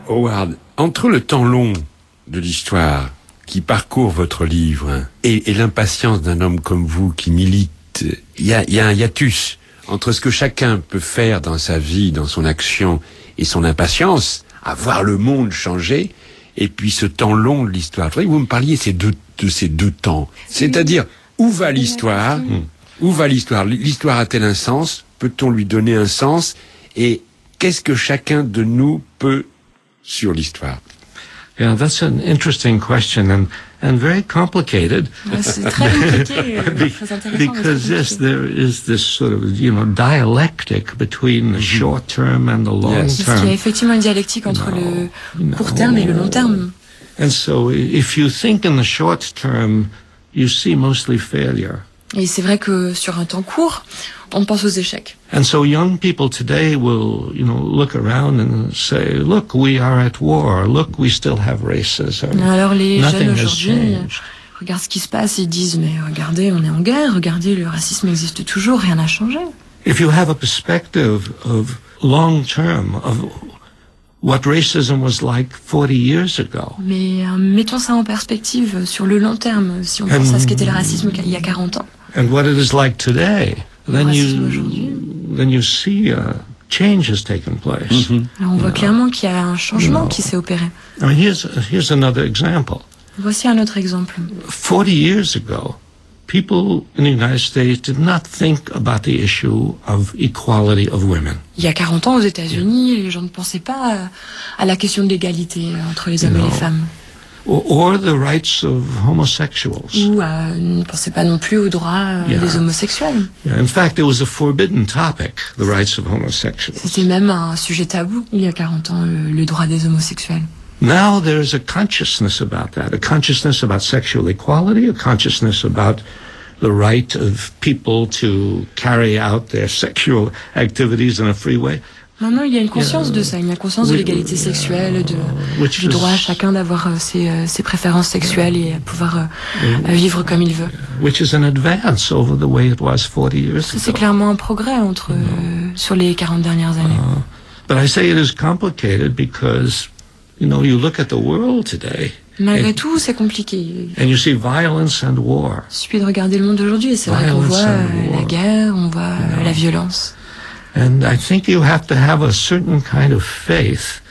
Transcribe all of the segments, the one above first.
Howard, entre le temps long de l'histoire qui parcourt votre livre et l'impatience d'un homme comme vous qui milite, il y a un hiatus entre ce que chacun peut faire dans sa vie, dans son action et son impatience à voir le monde changer, et puis ce temps long de l'histoire. Je voudrais que vous me parliez de ces deux temps. C'est-à-dire, où va l'histoire? Où va l'histoire? L'histoire a-t-elle un sens? Peut-on lui donner un sens? Et qu'est-ce que chacun de nous peut sur l'histoire? Yeah, that's an interesting question and very complicated. C'est très compliqué, très intéressant. Because yes, there is this sort of, dialectic between the short term and the long Parce term. qu'il y a effectivement une dialectique entre le court terme et le long terme. And so if you think in the short term, you see mostly failure. Et c'est vrai que sur un temps court, on pense aux échecs. And so young people today will, look around and say, look, we are at war. Look, we still have racism. Alors les Nothing jeunes has aujourd'hui changed. regardent ce qui se passe et disent mais regardez, on est en guerre, regardez, le racisme existe toujours, rien n'a changé. If you have a perspective of long term, of what racism was like 40 years ago. Mais mettons ça en perspective sur le long terme, si on pense à ce qu'était le racisme il y a 40 ans. And what it is like today, then you see change has taken place. Alors on voit clairement qu'il y a un changement qui s'est opéré. I mean, here's another example. Voici un autre exemple. 40 years ago, people in the United States did not think about the issue of equality of women. Il y a 40 ans aux États-Unis, les gens ne pensaient pas à la question de l'égalité entre les hommes et les femmes. Or the rights of homosexuals. Ou ne pensaient pas non plus aux droits des homosexuels. Yeah, in fact, it was a forbidden topic, the rights of homosexuals. C'était même un sujet tabou il y a 40 ans, le droit des homosexuels. Now there's a consciousness about that, a consciousness about sexual equality, a consciousness about the right of people to carry out their sexual activities in a free way. Maintenant, il y a une conscience de ça, il y a une conscience de l'égalité sexuelle, du droit à chacun d'avoir ses préférences sexuelles et à pouvoir vivre comme il veut. Which is an advance over the way it was 40 years ago. C'est clairement un progrès sur les 40 dernières années. But I say it is complicated because, you look at the world today. Malgré tout, c'est compliqué. And you see violence and war. Il suffit de regarder le monde d'aujourd'hui et c'est vrai qu'on voit la guerre, on voit la violence. And I think you have to have a certain kind of faith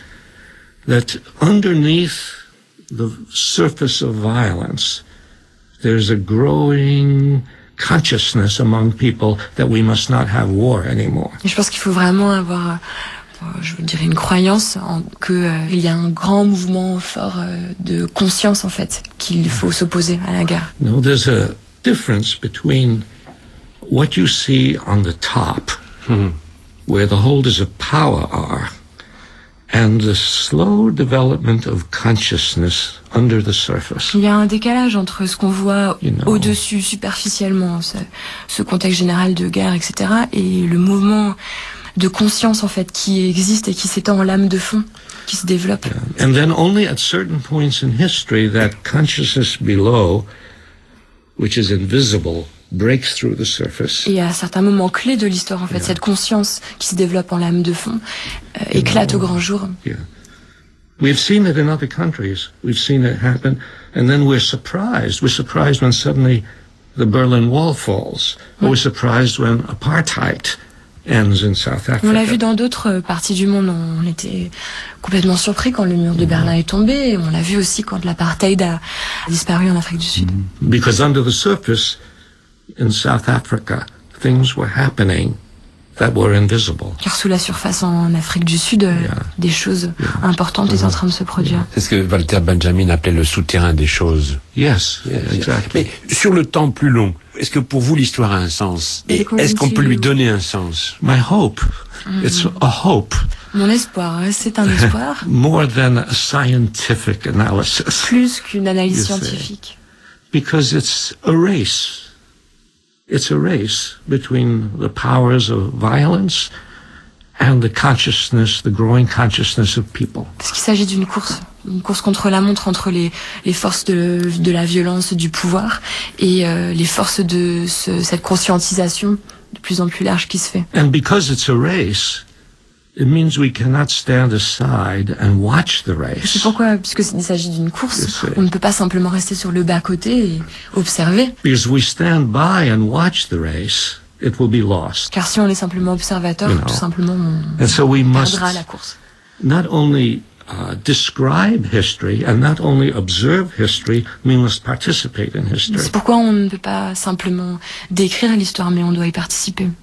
that underneath the surface of violence, there's a growing consciousness among people that we must not have war anymore. Et je pense qu'il faut vraiment avoir, je dirais, une croyance qu'il y a un grand mouvement fort de conscience, en fait, qu'il faut s'opposer à la guerre. No, there's a difference between what you see on the top, where the holders of power are, and the slow development of consciousness under the surface. Il y a un décalage entre ce qu'on voit au-dessus, superficiellement, ce contexte général de guerre, etc., et le mouvement de conscience, en fait, qui existe et qui s'étend en lame de fond, qui se développe. And then only at certain points in history that consciousness below, which is invisible, breaks through the surface. Et à certains moments clés de l'histoire, en fait, cette conscience qui se développe en lame de fond éclate au grand jour. Yeah. We've seen it in other countries. We've seen it happen, and then we're surprised. We're surprised when suddenly the Berlin Wall falls. Or we're surprised when apartheid ends in South Africa. On l'a vu dans d'autres parties du monde. On était complètement surpris quand le mur de Berlin est tombé. Et on l'a vu aussi quand l'apartheid a disparu en Afrique du Sud. Because under the surface, in South Africa, things were happening that were invisible. Car sous la surface en Afrique du Sud, des choses importantes étaient en train de se produire. C'est ce que Walter Benjamin appelait le souterrain des choses. Yes, exactly. Mais sur le temps plus long, est-ce que pour vous l'histoire a un sens? Et est-ce qu'on peut lui donner un sens? My hope, it's a hope. Mon espoir, c'est un espoir. More than a scientific analysis. Plus qu'une analyse scientifique. Because it's a race. It's a race between the powers of violence and the consciousness, the growing consciousness of people. Parce qu'il s'agit d'une course contre la montre entre les forces de la violence, du pouvoir, et les forces de cette conscientisation de plus en plus large qui se fait. And because it's a race, it means we cannot stand aside and watch the race. C'est pourquoi, puisqu'il s'agit d'une course, on ne peut pas simplement rester sur le bas-côté et observer. Because we stand by and watch the race, it will be lost. Car si on est simplement observateur, tout simplement, on perdra la course. Not only describe history and not only observe history, we must participate in history. C'est pourquoi on ne peut pas simplement décrire l'histoire, mais on doit y participer.